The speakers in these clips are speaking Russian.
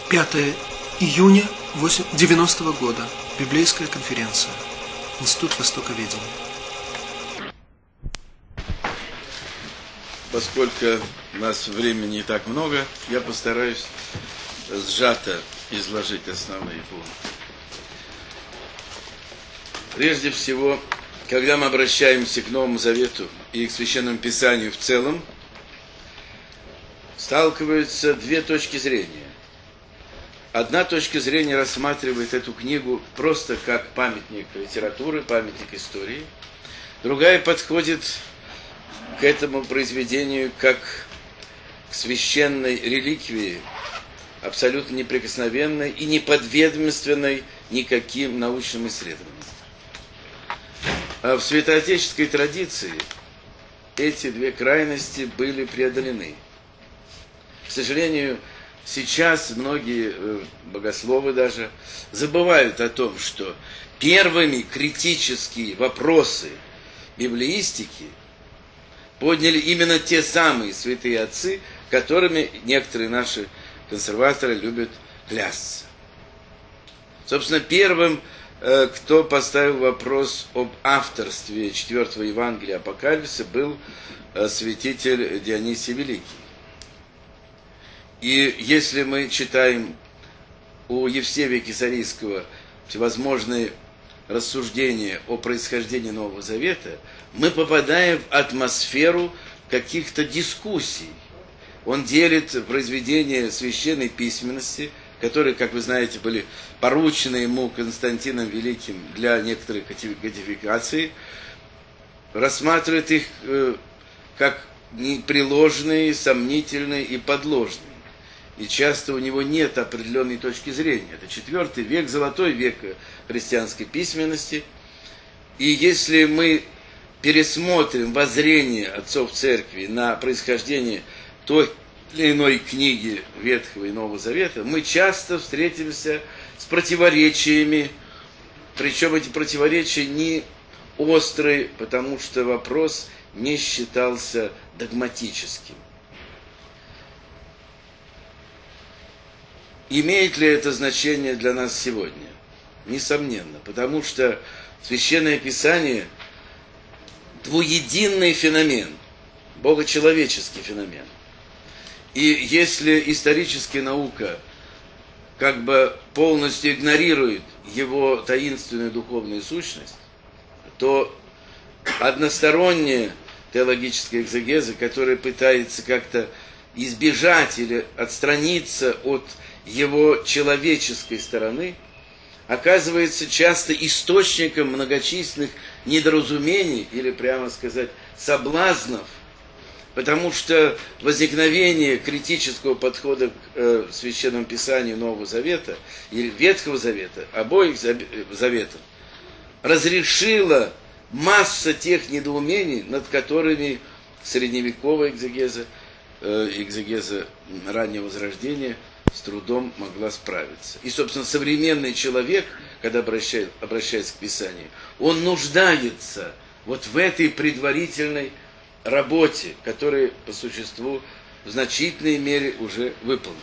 5 июня 90-го года. Библейская конференция. Институт Востоковедения. Поскольку у нас времени не так много, я постараюсь сжато изложить основные пункты. Прежде всего, когда мы обращаемся к Новому Завету и к Священному Писанию в целом, сталкиваются две точки зрения. Одна точка зрения рассматривает эту книгу просто как памятник литературы, памятник истории. Другая подходит к этому произведению как к священной реликвии, абсолютно неприкосновенной и неподведомственной никаким научным исследованиям. А в святоотеческой традиции эти две крайности были преодолены. К сожалению, сейчас многие богословы даже забывают о том, что первыми критические вопросы библеистики подняли именно те самые святые отцы, которыми некоторые наши консерваторы любят клясться. Собственно, первым, кто поставил вопрос об авторстве 4-го Евангелия Апокалипсиса, был святитель Дионисий Великий. И если мы читаем у Евсевия Кесарийского всевозможные рассуждения о происхождении Нового Завета, мы попадаем в атмосферу каких-то дискуссий. Он делит произведения священной письменности, которые, как вы знаете, были поручены ему Константином Великим для некоторой кодификации, рассматривает их как непреложные, сомнительные и подложные. И часто у него нет определенной точки зрения. Это 4 век, золотой век христианской письменности. И если мы пересмотрим воззрение отцов церкви на происхождение той или иной книги Ветхого и Нового Завета, мы часто встретимся с противоречиями. Причем эти противоречия не острые, потому что вопрос не считался догматическим. Имеет ли это значение для нас сегодня? Несомненно, потому что Священное Писание – двуединный феномен, богочеловеческий феномен. И если историческая наука как бы полностью игнорирует его таинственную духовную сущность, то односторонняя теологическая экзегеза, которая пытается как-то избежать или отстраниться от его человеческой стороны, оказывается часто источником многочисленных недоразумений или, прямо сказать, соблазнов, потому что возникновение критического подхода к Священному Писанию Нового Завета или Ветхого Завета, обоих Заветов, разрешило масса тех недоумений, над которыми средневековая экзегеза раннего Возрождения с трудом могла справиться. И, собственно, современный человек, когда обращается к Писанию, он нуждается вот в этой предварительной работе, которая по существу в значительной мере уже выполнена.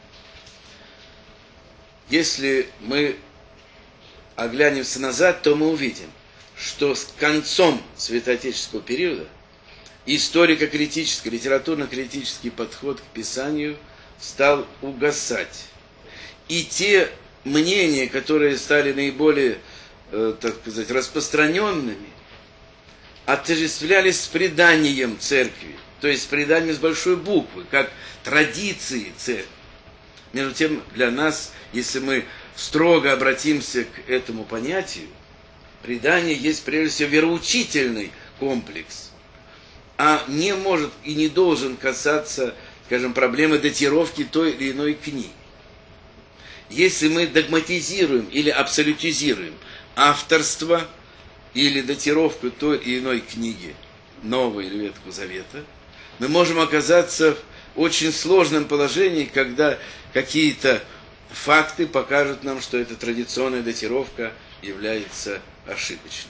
Если мы оглянемся назад, то мы увидим, что с концом святоотеческого периода историко-критический, литературно-критический подход к Писанию стал угасать. И те мнения, которые стали наиболее, так сказать, распространенными, отождествлялись с преданием церкви, то есть с преданием с большой буквы, как традиции церкви. Между тем, для нас, если мы строго обратимся к этому понятию, предание есть прежде всего вероучительный комплекс, а не может и не должен касаться, скажем, проблемы датировки той или иной книги. Если мы догматизируем или абсолютизируем авторство или датировку той или иной книги Нового или Ветхого Завета, мы можем оказаться в очень сложном положении, когда какие-то факты покажут нам, что эта традиционная датировка является ошибочной.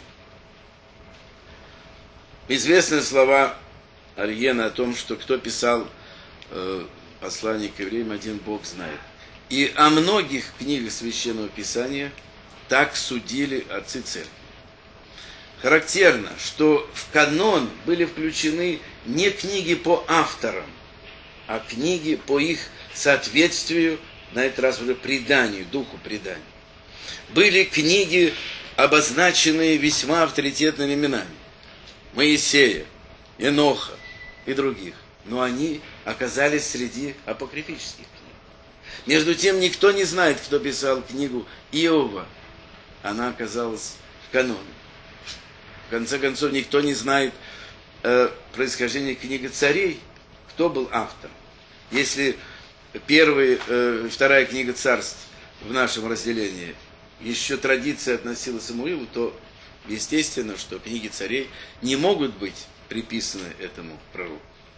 Известны слова Ориена о том, что кто писал послание к евреям, один Бог знает. И о многих книгах Священного Писания так судили отцы церкви. Характерно, что в канон были включены не книги по авторам, а книги по их соответствию, на этот раз уже преданию, духу предания. Были книги, обозначенные весьма авторитетными именами. Моисея, Еноха и других. Но они оказались среди апокрифических книг. Между тем, никто не знает, кто писал книгу Иова. Она оказалась в каноне. В конце концов, никто не знает происхождение книги Царей, кто был автор. Если вторая книга Царств в нашем разделении еще традиция относила к Самуилу, то естественно, что книги Царей не могут быть приписаны этому пророку.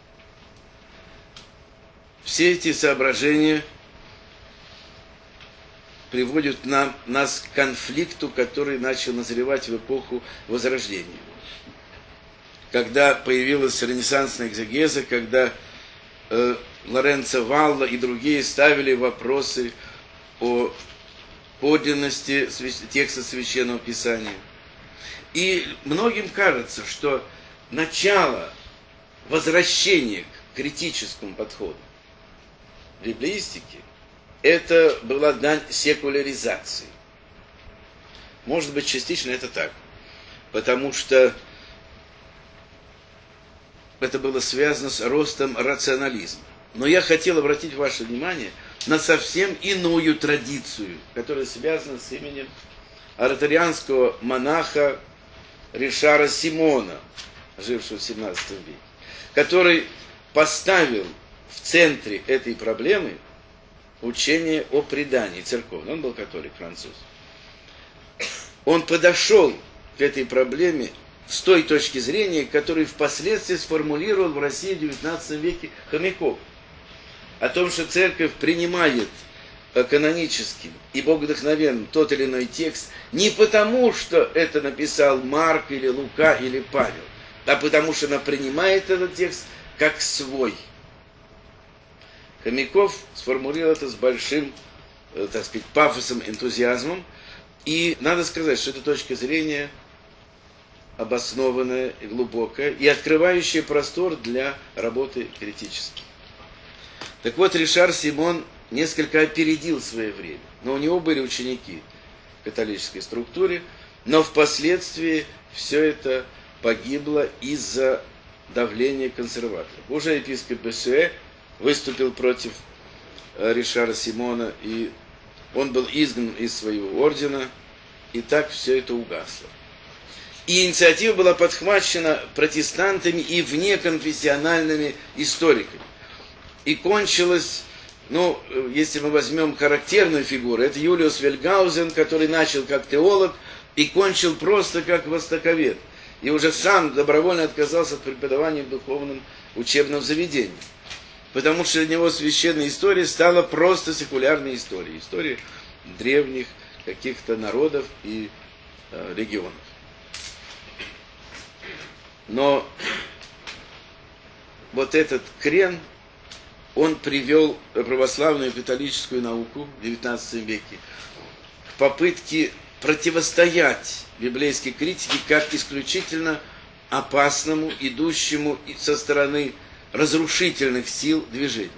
Все эти соображения приводят нас к конфликту, который начал назревать в эпоху Возрождения. Когда появилась ренессансная экзегеза, когда Лоренцо Валла и другие ставили вопросы о подлинности текста Священного Писания. И многим кажется, что начало возвращения к критическому подходу в библеистике это была дань секуляризации. Может быть, частично это так, потому что это было связано с ростом рационализма. Но я хотел обратить ваше внимание на совсем иную традицию, которая связана с именем ораторианского монаха Ришара Симона, жившего в 17 веке, который поставил в центре этой проблемы учение о предании церковном. Он был католик, француз. Он подошел к этой проблеме с той точки зрения, которую впоследствии сформулировал в России в XIX веке Хомяков. О том, что церковь принимает каноническим и богодухновенным тот или иной текст не потому, что это написал Марк или Лука или Павел, а потому что она принимает этот текст как свой. Хомяков сформулировал это с большим, так сказать, пафосом, энтузиазмом. И надо сказать, что эта точка зрения обоснованная и глубокая, и открывающая простор для работы критической. Так вот, Ришар Симон несколько опередил свое время. Но у него были ученики в католической структуре, но впоследствии все это погибло из-за давления консерваторов. Уже епископ Босюэ выступил против Ришара Симона, и он был изгнан из своего ордена, и так все это угасло. И инициатива была подхвачена протестантами и внеконфессиональными историками. И кончилось, если мы возьмем характерную фигуру, это Юлиус Вельгаузен, который начал как теолог и кончил просто как востоковед. И уже сам добровольно отказался от преподавания в духовном учебном заведении. Потому что для него священная история стала просто секулярной историей. История древних каких-то народов и регионов. Но вот этот крен, он привел православную католическую науку в XIX веке к попытке противостоять библейской критике как исключительно опасному, идущему со стороны разрушительных сил движения.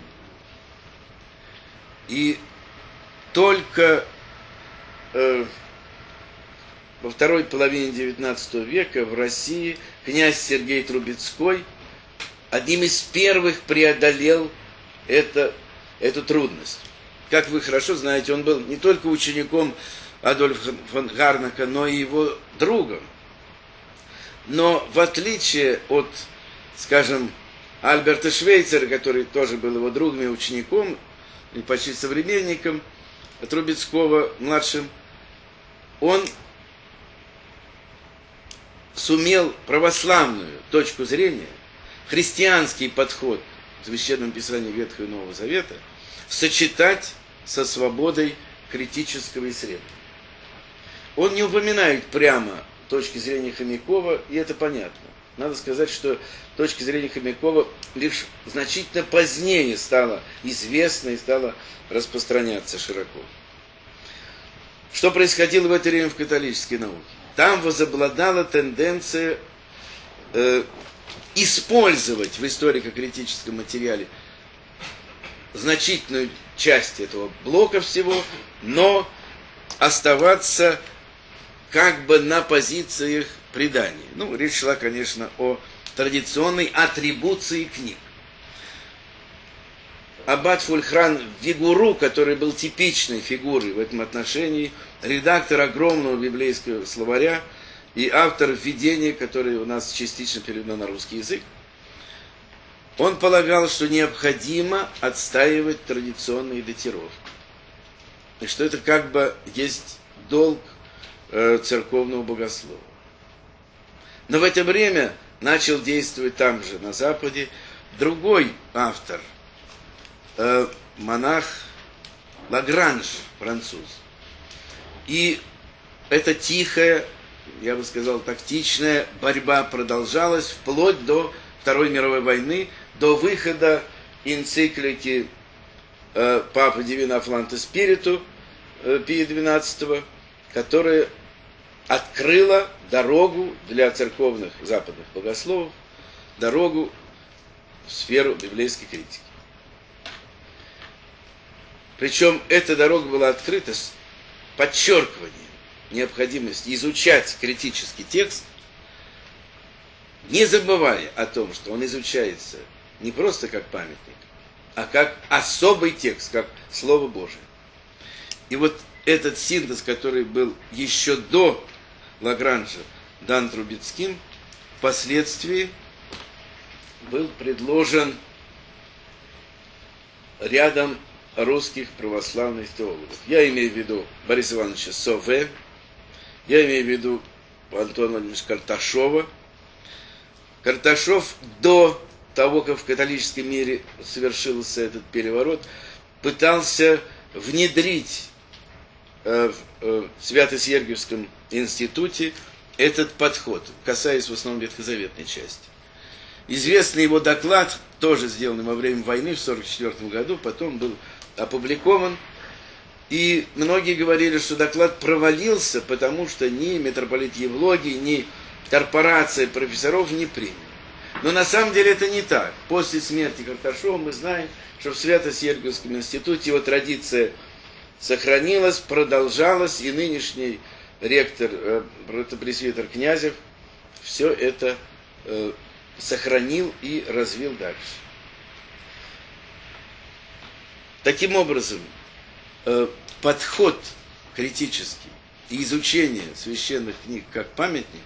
И только во второй половине XIX века в России князь Сергей Трубецкой одним из первых преодолел эту трудность. Как вы хорошо знаете, он был не только учеником Адольфа фон Гарнака, но и его другом. Но в отличие от, скажем, Альберта Швейцера, который тоже был его другом и учеником, и почти современником Трубецкого младшим, он сумел православную точку зрения, христианский подход к священному писанию Ветхого и Нового Завета сочетать со свободой критического исследования. Он не упоминает прямо точки зрения Хомякова, и это понятно. надо сказать, что с точки зрения Хомякова лишь значительно позднее стала известна и стала распространяться широко. Что происходило в это время в католической науке? Там возобладала тенденция использовать в историко-критическом материале значительную часть этого блока всего, но оставаться как бы на позициях предания. Ну, речь шла, конечно, о традиционной атрибуции книг. Аббат Фульхран Вигуру, который был типичной фигурой в этом отношении, редактор огромного библейского словаря и автор введения, которое у нас частично переведено на русский язык, он полагал, что необходимо отстаивать традиционные датировки. И что это как бы есть долг церковного богослова. Но в это время начал действовать там же, на Западе, другой автор, монах Лагранж, француз. И эта тихая, я бы сказал, тактичная борьба продолжалась вплоть до Второй мировой войны, до выхода энциклики Папы Дивина Афланте Спириту Пия XII, которая открыла дорогу для церковных западных богословов, дорогу в сферу библейской критики. Причем эта дорога была открыта с подчеркиванием необходимости изучать критический текст, не забывая о том, что он изучается не просто как памятник, а как особый текст, как Слово Божие. И вот этот синтез, который был еще до Лагранжа дан Трубецким, впоследствии был предложен рядом русских православных теологов. Я имею в виду Бориса Ивановича Сове, я имею в виду Антона Владимировича Карташова. Карташов до того, как в католическом мире совершился этот переворот, пытался внедрить в Свято-Сергиевском институте этот подход, касаясь в основном ветхозаветной части. Известный его доклад, тоже сделанный во время войны в 1944 году, потом был опубликован, и многие говорили, что доклад провалился, потому что ни митрополит Евлогий, ни корпорация профессоров не приняли. Но на самом деле это не так. После смерти Карташова мы знаем, что в Свято-Сергиевском институте его традиция сохранилась, продолжалась, и нынешний ректор, протопресвитер Князев, все это сохранил и развил дальше. Таким образом, подход критический и изучение священных книг как памятников,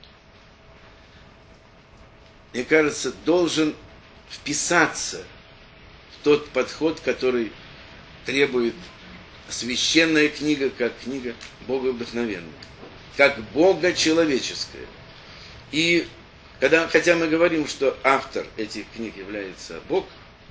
мне кажется, должен вписаться в тот подход, который требует священная книга как книга богообыкновенная, как богочеловеческая. И хотя мы говорим, что автор этих книг является Бог,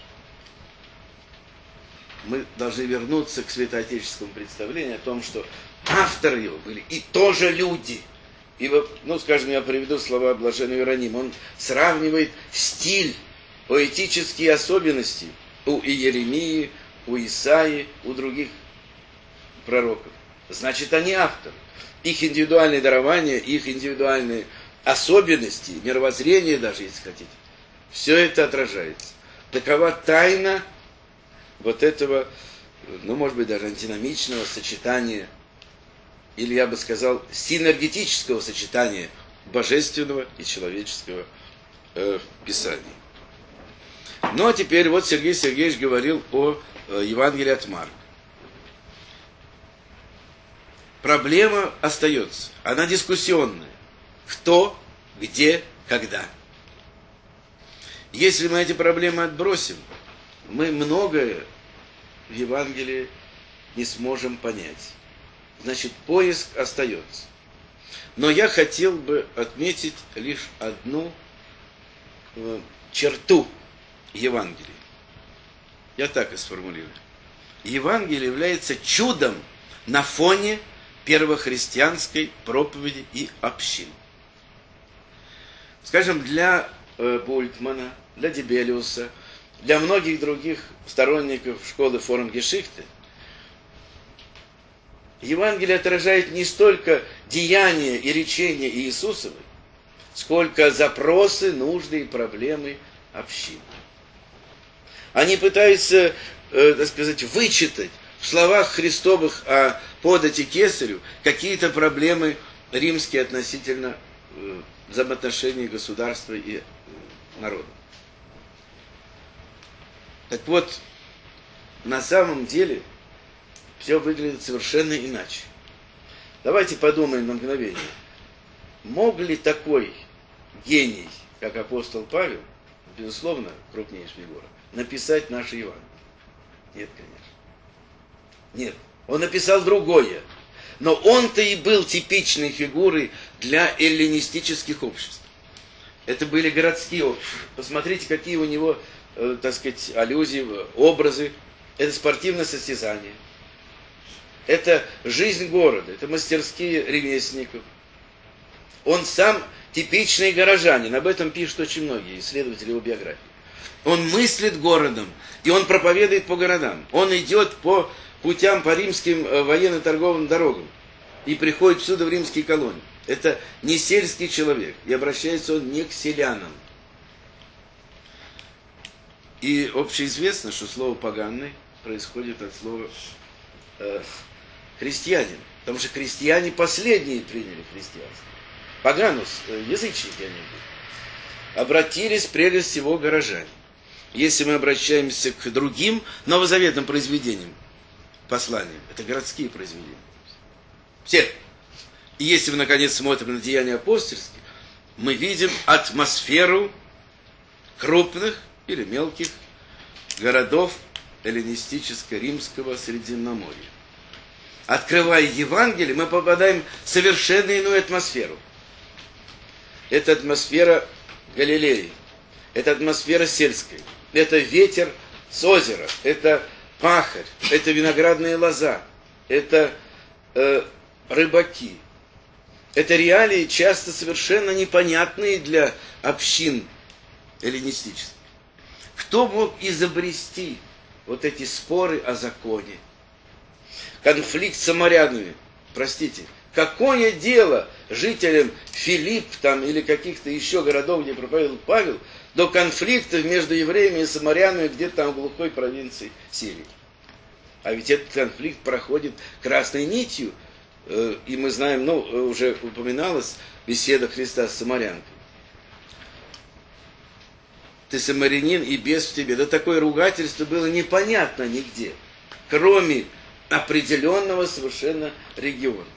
мы должны вернуться к святоотеческому представлению о том, что авторы его были и тоже люди. И, ну, скажем, я приведу слова блаженного Иеронима. Он сравнивает стиль, поэтические особенности у Иеремии, у Исаии, у других пророков. Значит, они авторы. Их индивидуальные дарования, их индивидуальные особенности, мировоззрение даже, если хотите, все это отражается. Такова тайна вот этого, ну, может быть, даже антиномичного сочетания, или, я бы сказал, синергетического сочетания божественного и человеческого Писания. Ну, а теперь вот Сергей Сергеевич говорил о Евангелии от Марка. Проблема остается. Она дискуссионная. Кто, где, когда. Если мы эти проблемы отбросим, мы многое в Евангелии не сможем понять. Значит, поиск остается. Но я хотел бы отметить лишь одну черту Евангелия. Я так и сформулирую. Евангелие является чудом на фоне первохристианской проповеди и общин. Скажем, для Бультмана, для Дибелиуса, для многих других сторонников школы Формгешихте, Евангелие отражает не столько деяния и речения Иисусовы, сколько запросы, нужды и проблемы общины. Они пытаются, так сказать, вычитать в словах Христовых о подати кесарю какие-то проблемы римские относительно взаимоотношений государства и народа. Так вот, на самом деле все выглядит совершенно иначе. Давайте подумаем на мгновение. Мог ли такой гений, как апостол Павел, безусловно, крупнейший фигура, написать наше Евангелие? Нет, конечно. Нет. Он написал другое. Но он-то и был типичной фигурой для эллинистических обществ. Это были городские общества. Посмотрите, какие у него, так сказать, аллюзии, образы. Это спортивное состязание. Это жизнь города. Это мастерские ремесленников. Он сам типичный горожанин. Об этом пишут очень многие исследователи его биографии. Он мыслит городом, и он проповедует по городам. Он идет по путям, по римским военно-торговым дорогам и приходит всюду в римские колонии. Это не сельский человек, и обращается он не к селянам. И общеизвестно, что слово «поганный» происходит от слова «христианин», потому что крестьяне последние приняли христианство. Поганус, язычники они были, обратились прежде всего горожане. Если мы обращаемся к другим новозаветным произведениям, посланиям, это городские произведения. Все. И если мы, наконец, смотрим на деяния апостольские, мы видим атмосферу крупных или мелких городов эллинистическо-римского Средиземноморья. Открывая Евангелие, мы попадаем в совершенно иную атмосферу. Это атмосфера Галилеи, это атмосфера сельская, это ветер с озера, это пахарь, это виноградная лоза, это рыбаки. Это реалии, часто совершенно непонятные для общин эллинистических. Кто мог изобрести вот эти споры о законе? Конфликт с самарянами. Простите, какое дело жителям Филипп там, или каких-то еще городов, где проповедовал Павел, до конфликтов между евреями и самарянами где-то там в глухой провинции Сирии? А ведь этот конфликт проходит красной нитью, и мы знаем, уже упоминалось беседа Христа с самарянкой. Ты самарянин, и бес в тебе. Да такое ругательство было непонятно нигде, кроме определенного совершенно региона.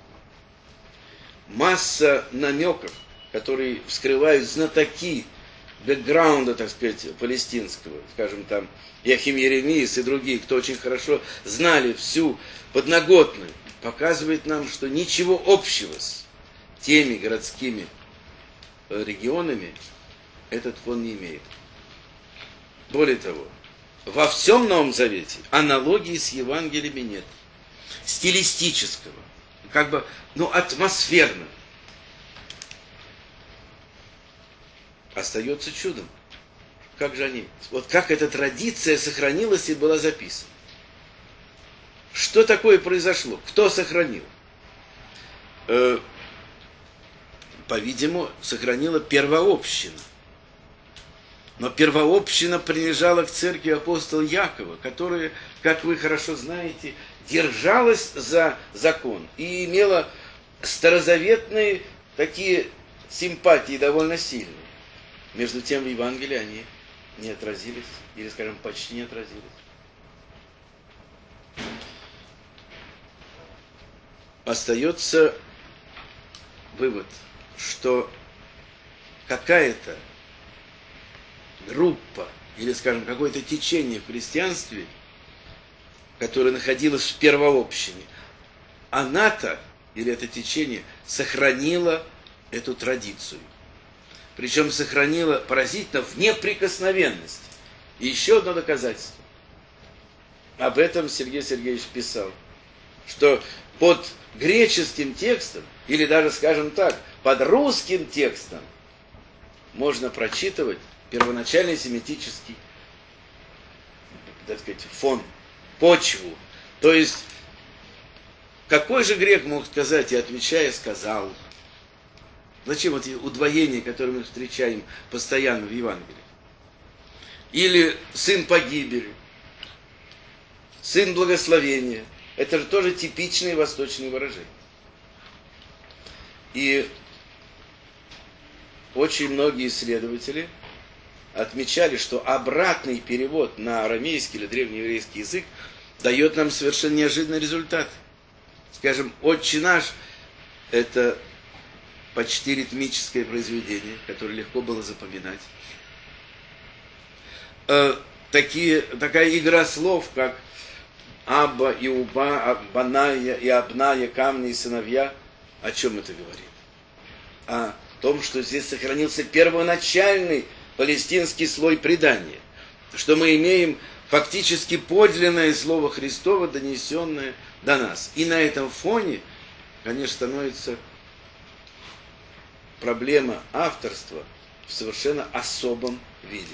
Масса намеков, которые вскрывают знатоки бэкграунда, так сказать, палестинского, скажем, там, Яхим Еремиис и другие, кто очень хорошо знали всю подноготную, показывает нам, что ничего общего с теми городскими регионами этот фон не имеет. Более того, во всем Новом Завете аналогии с Евангелиями нет. Стилистического, атмосферно. Остается чудом. Как же они? Вот как эта традиция сохранилась и была записана. Что такое произошло? Кто сохранил? По-видимому, сохранила первообщина. Но первообщина принадлежала к церкви апостола Якова, которая, как вы хорошо знаете, держалась за закон и имела старозаветные такие симпатии довольно сильные. Между тем в Евангелии они не отразились, или, скажем, почти не отразились. Остается вывод, что какая-то группа, или, скажем, какое-то течение в христианстве, которое находилось в первообщине, она-то, или это течение, сохранило эту традицию. Причем сохранила поразительно в неприкосновенности. И еще одно доказательство. Об этом Сергей Сергеевич писал, что под греческим текстом, или даже, скажем так, под русским текстом, можно прочитывать первоначальный семитический, так сказать, фон, почву. То есть, какой же грек мог сказать, и отвечая, сказал? Зачем эти удвоения, которые мы встречаем постоянно в Евангелии? Или сын погибели, сын благословения. Это же тоже типичные восточные выражения. И очень многие исследователи отмечали, что обратный перевод на арамейский или древнееврейский язык дает нам совершенно неожиданный результат. Скажем, «Отче наш» – это почти ритмическое произведение, которое легко было запоминать. Такая игра слов, как «Абба» и «Уба», «Аббаная» и «Абная», «Камни» и «Сыновья». О чем это говорит? О том, что здесь сохранился первоначальный палестинский слой предания, что мы имеем фактически подлинное слово Христово, донесенное до нас. И на этом фоне, конечно, становится проблема авторства в совершенно особом виде.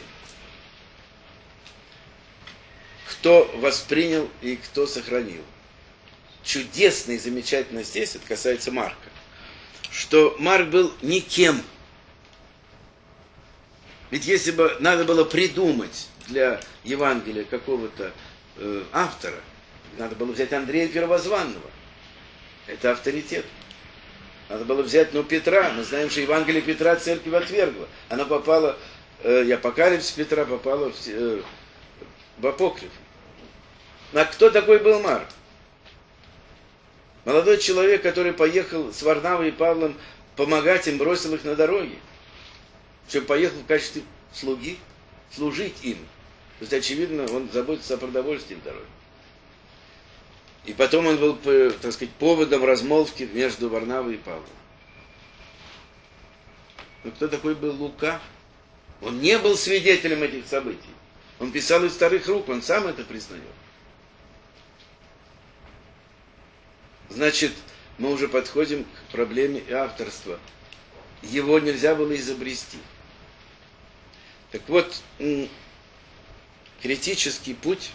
Кто воспринял и кто сохранил. Чудесно и замечательно здесь, это касается Марка, что Марк был никем. Ведь если бы надо было придумать для Евангелия какого-то автора, надо было взять Андрея Первозванного. Это авторитет. Надо было взять, Петра. Мы знаем, что Евангелие Петра церковь отвергла. Оно попало, и Апокалипсис Петра попало в Апокриф. А кто такой был Марк? Молодой человек, который поехал с Варнавой и Павлом помогать им, бросил их на дороге. Причем поехал в качестве слуги, служить им. То есть, очевидно, он заботится о продовольствии в дороге. И потом он был, так сказать, поводом размолвки между Варнавой и Павлом. Но кто такой был Лука? Он не был свидетелем этих событий. Он писал из вторых рук, он сам это признает. Значит, мы уже подходим к проблеме авторства. Его нельзя было изобрести. Так вот, критический путь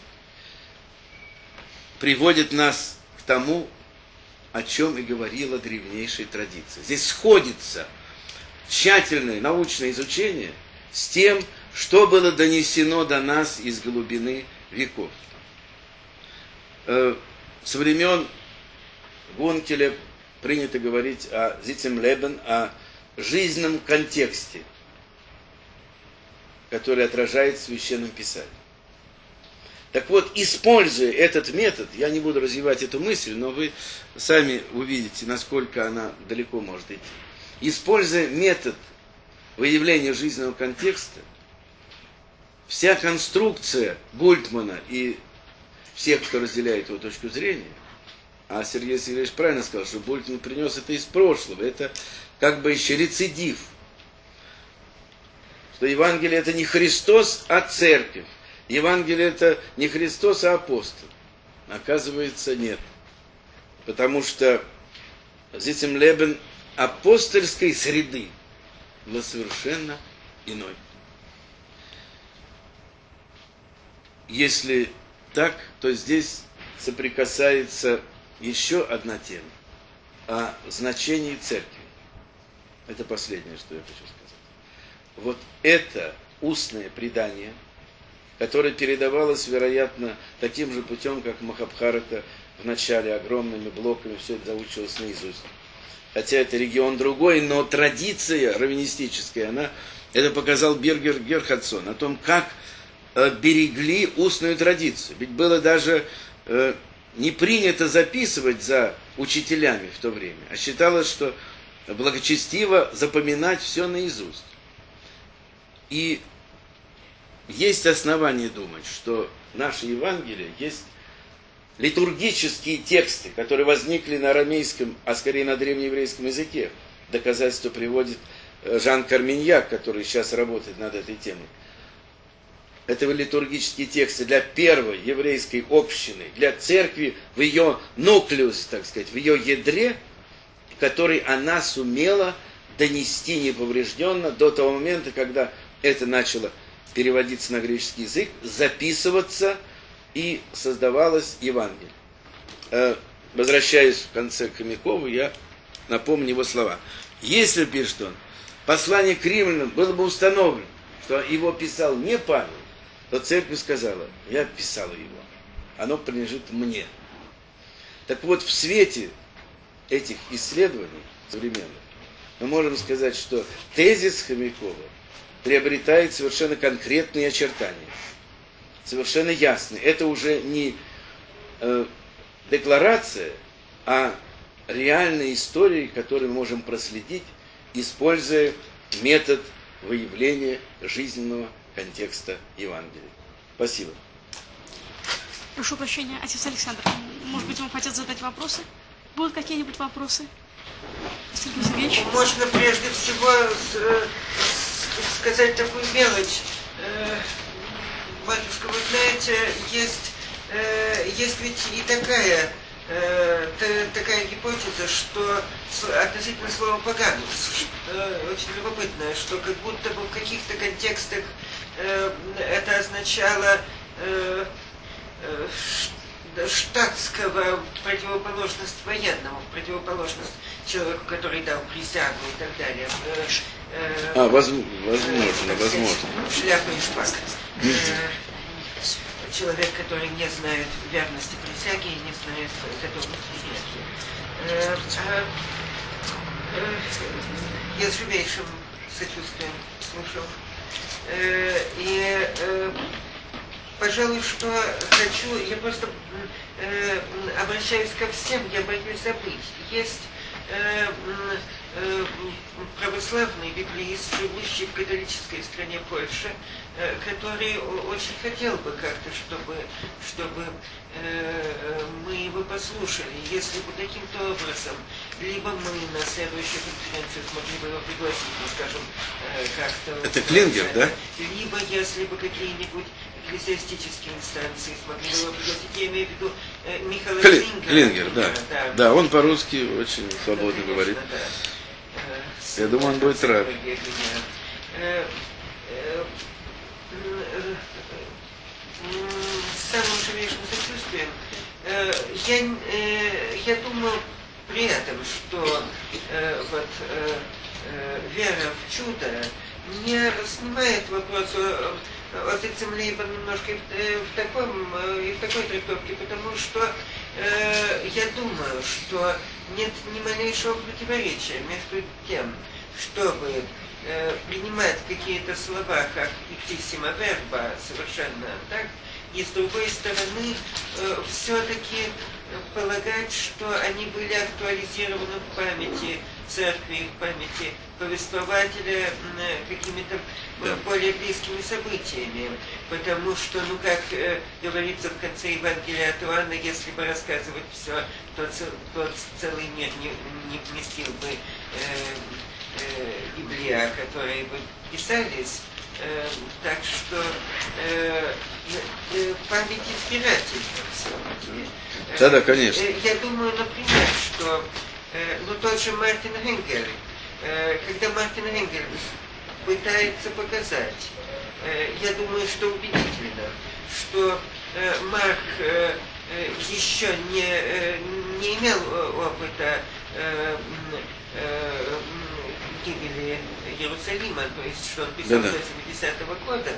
приводит нас к тому, о чем и говорила древнейшая традиция. Здесь сходится тщательное научное изучение с тем, что было донесено до нас из глубины веков. Со времен Гункеля принято говорить о Зитцем-Лебен, о жизненном контексте, который отражает в Священном Писании. Так вот, используя этот метод, я не буду развивать эту мысль, но вы сами увидите, насколько она далеко может идти. Используя метод выявления жизненного контекста, вся конструкция Гультмана и всех, кто разделяет его точку зрения, а Сергей Сергеевич правильно сказал, что Гультман принес это из прошлого, это как бы еще рецидив, что Евангелие это не Христос, а церковь. Евангелие это не Христос, а апостол. Оказывается, нет. Потому что Зитцем-Лебен апостольской среды был совершенно иной. Если так, то здесь соприкасается еще одна тема о значении церкви. Это последнее, что я хочу сказать. Вот это устное предание, которое передавалось, вероятно, таким же путем, как Махабхарата в начале, огромными блоками, все это заучивалось наизусть. Хотя это регион другой, но традиция раввинистическая, это показал Биргер Герхардсон, о том, как берегли устную традицию. Ведь было даже не принято записывать за учителями в то время, а считалось, что благочестиво запоминать все наизусть. И есть основания думать, что наше Евангелие есть литургические тексты, которые возникли на арамейском, а скорее на древнееврейском языке. Доказательство приводит Жан Карминьяк, который сейчас работает над этой темой. Это литургические тексты для первой еврейской общины, для церкви в ее нуклеус, так сказать, в ее ядре, который она сумела донести неповрежденно до того момента, когда это начало переводиться на греческий язык, записываться и создавалось Евангелие. Возвращаясь в конце к Хомякову, я напомню его слова. Если, пишет он, послание к римлянам было бы установлено, что его писал не Павел, то церковь сказала: я писал его, оно принадлежит мне. Так вот, в свете этих исследований современных мы можем сказать, что тезис Хомякова приобретает совершенно конкретные очертания, совершенно ясные. Это уже не декларация, а реальные истории, которые мы можем проследить, используя метод выявления жизненного контекста Евангелия. Спасибо. Прошу прощения, отец Александр, может быть, вам хотят задать вопросы? Будут какие-нибудь вопросы? Сергей Сергеевич? Можно прежде всего сказать такую мелочь. Батюшка, вы знаете, есть ведь и такая гипотеза, что относительно слова «поганус», очень любопытно, что как будто бы в каких-то контекстах это означало штатского в противоположность военному, в противоположность человеку, который дал присягу и так далее. Возможно. Шляпа и шпага. Человек, который не знает верности присяги и не знает готовности смерти. Я с живейшим сочувствием слушал. Пожалуй, что хочу, я просто обращаюсь ко всем, я боюсь забыть. Есть православный библеист, живущий в католической стране Польши, который очень хотел бы как-то, чтобы мы его послушали. Если бы каким-то образом, либо мы на следующей конференции смогли бы его пригласить, ну, скажем, как-то... Это Клингер, да? Либо если бы какие-нибудь экклезиастические инстанции смогли бы его пригласить, я имею в виду Михаила Клингер, да. Да, он по-русски очень свободно говорит. Я думаю, он будет рад. С самым живейшим сочувствием. Я думаю при этом, что вера в чудо не снимает вопрос о Цицемлейбе немножко в такой трактовке, потому что я думаю, что нет ни малейшего противоречия между тем, чтобы принимать какие-то слова как «ictissima verba» совершенно так, и с другой стороны все-таки полагать, что они были актуализированы в памяти церкви, в памяти повествователя какими-то более близкими событиями. Потому что, ну как говорится в конце Евангелия от Иоанна, если бы рассказывать все, то целый мир не вместил бы библия, которые бы писались. Так что память избирательна все-таки. Да, конечно. Я думаю, например, что тот же Мартин Энгель, когда Мартин Энгель пытается показать, я думаю, что убедительно, что Марк еще не имел опыта гибели Иерусалима, то есть, что он писал до 70-го года,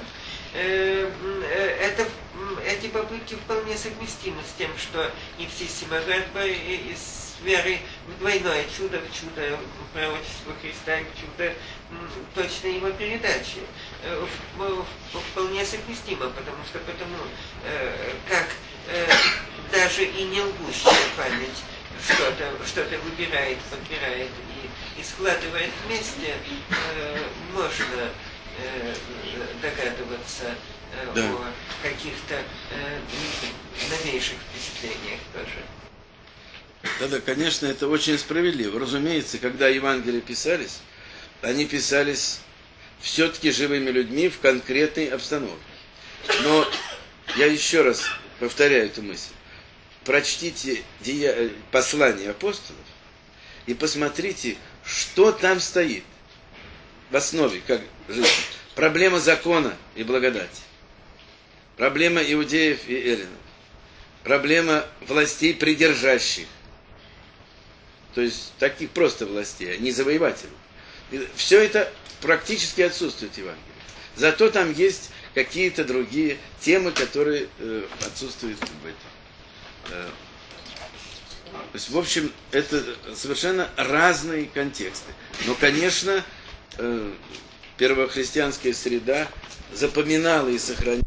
эти попытки вполне совместимы с тем, что ictissima verba из веры в двойное чудо, в чудо пророчества Христа и в чудо точной его передачи. Вполне совместимо, потому как даже и не лгущая память что-то выбирает, подбирает и складывает вместе, можно догадываться о каких-то новейших впечатлениях тоже. Да, конечно, это очень справедливо. Разумеется, когда Евангелия писались, они писались все-таки живыми людьми в конкретной обстановке. Но я еще раз повторяю эту мысль. Прочтите послания апостолов, и посмотрите, что там стоит в основе, как жизнь. Проблема закона и благодати. Проблема иудеев и эллинов. Проблема властей придержащих. То есть таких просто властей, а не завоевателей. Все это практически отсутствует в Евангелии. Зато там есть какие-то другие темы, которые отсутствуют в этом. То есть, в общем, это совершенно разные контексты. Но, конечно, первохристианская среда запоминала и сохраняла.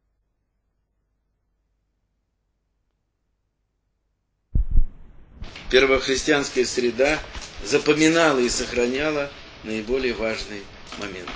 Первохристианская среда запоминала и сохраняла наиболее важные моменты.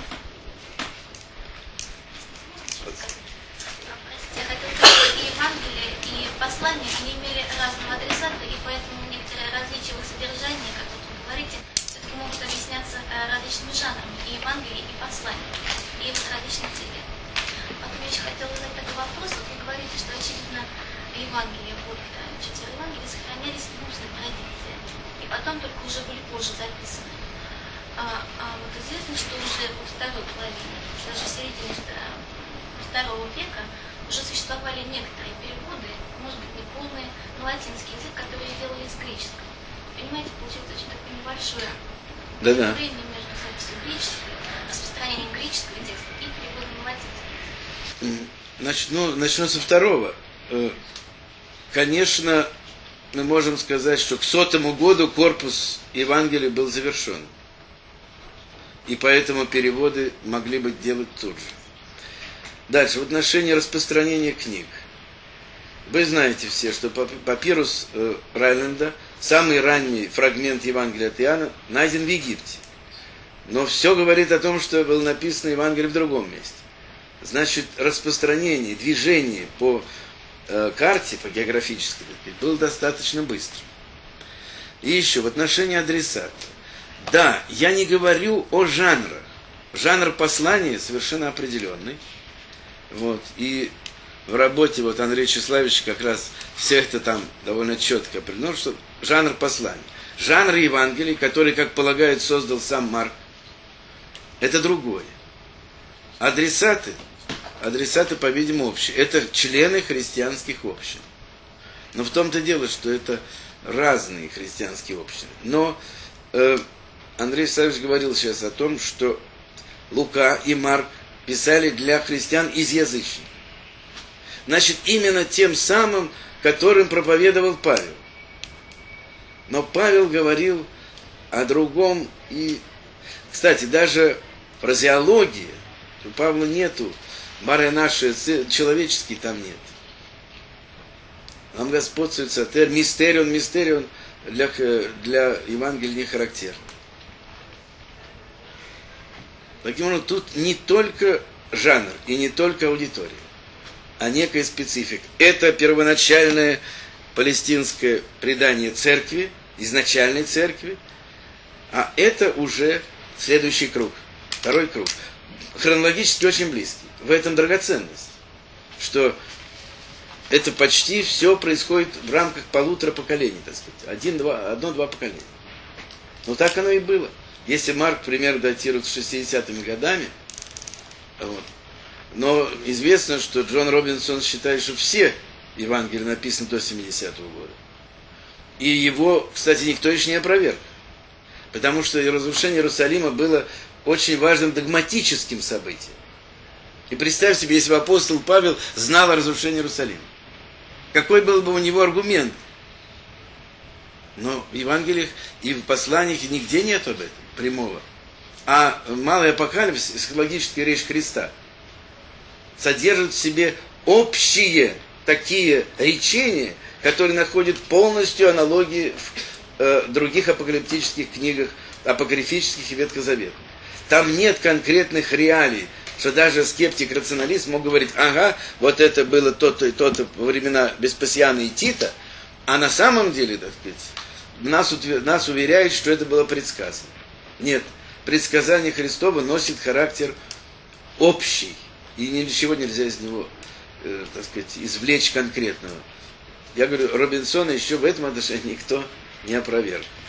Я хотела сказать, и Евангелие, и послания, они имели разного адресата, и поэтому некоторые различия в их содержании, как вот вы говорите, все-таки могут объясняться различными жанрами, и Евангелие, и послания, и их различные цели. Потом я еще хотела задать такой вопрос. Вот вы говорите, что, очевидно, Евангелие, вот, четыре Евангелия сохранялись в устной традиции, и потом только уже были позже записаны. Вот известно, что уже во второй половине, даже в середине II века, уже существовали некоторые переводы, может быть, неполные, на латинский язык, которые делали с греческого. Понимаете, получается очень такое небольшое время между записью греческого, распространением греческого текста и переводом на латинский. Начну со второго. Конечно, мы можем сказать, что к 100-му году корпус Евангелия был завершен. И поэтому переводы могли быть делать тут же. Дальше, в отношении распространения книг. Вы знаете все, что папирус Райленда, самый ранний фрагмент Евангелия от Иоанна, найден в Египте. Но все говорит о том, что было написано Евангелие в другом месте. Значит, распространение, движение по карте, по географической, было достаточно быстро. И еще, в отношении адресата. Да, я не говорю о жанрах. Жанр послания совершенно определенный. Вот. И в работе вот Андрея Тщеславича как раз все это там довольно четко определено, что жанр послания. Жанр Евангелия, который, как полагают, создал сам Марк, это другое. Адресаты, по-видимому, общие. Это члены христианских общин. Но в том-то дело, что это разные христианские общины. Но Андрей Савич говорил сейчас о том, что Лука и Марк писали для христиан из язычников. Значит, именно тем самым, которым проповедовал Павел. Но Павел говорил о другом. И, кстати, даже фразеология, у Павла нету, Мария наша, человеческий там нет. Там господствует сатер, мистерион для Евангелия не характерно. Таким образом, тут не только жанр и не только аудитория, а некая специфика. Это первоначальное палестинское предание церкви, изначальной церкви, а это уже следующий круг, второй круг. Хронологически очень близкий. В этом драгоценность, что это почти все происходит в рамках 1,5 поколений, так сказать. 1-2 поколения. Но так оно и было. Если Марк, примерно, датирует 60-ми годами, вот, но известно, что Джон Робинсон считает, что все Евангелия написаны до 70-го года. И его, кстати, никто еще не опроверг. Потому что разрушение Иерусалима было очень важным догматическим событием. И представь себе, если бы апостол Павел знал о разрушении Иерусалима. Какой был бы у него аргумент? Но в Евангелиях и в посланиях нигде нет об этом прямого. А малый апокалипсис, эсхатологическая речь Христа, содержит в себе общие такие речения, которые находят полностью аналогии в других апокалиптических книгах, апокрифических и ветхозаветных. Там нет конкретных реалий, что даже скептик-рационалист мог говорить, ага, вот это было то-то и то-то во времена Веспасиана и Тита, а на самом деле, так сказать, нас уверяют, что это было предсказано. Нет, предсказание Христово носит характер общий, и ничего нельзя из него, так сказать, извлечь конкретного. Я говорю, Робинсона еще в этом отношении никто не опроверг.